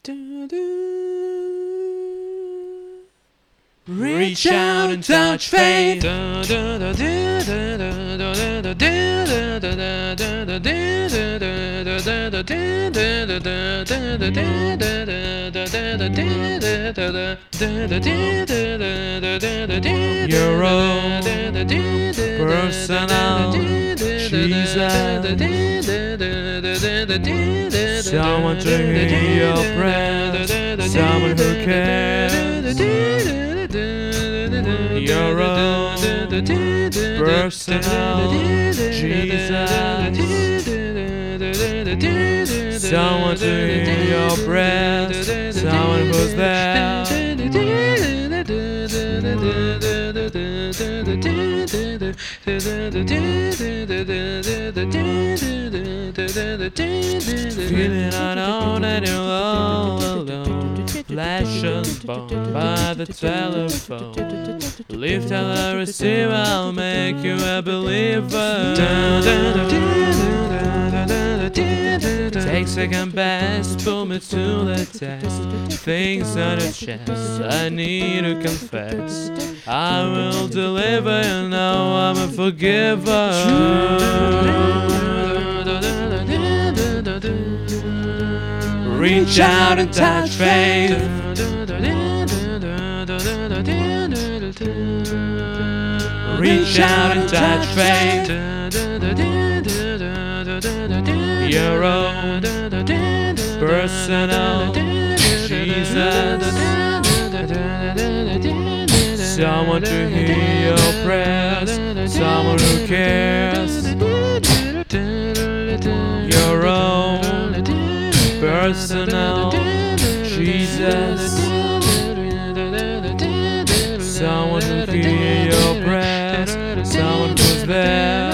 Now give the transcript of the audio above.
Reach out and touch faith. Your own personal Jesus. Someone to hear your prayers. Someone who cares. Your own personal Jesus. Someone to hear your prayers. Someone who's there. Feeling unknown and you're all alone. Flesh and bone by the telephone. Lift on the receiver, I'll make you a believer. Take second best, pull me to the test. Things on your chest, I need to confess. I will deliver, you know I'm a forgiver. Reach out and touch faith. Reach out and touch faith. Your own personal Jesus. Someone to hear your prayers. Someone who cares. Your own personal Jesus. Someone who hear your prayers. Someone who's there.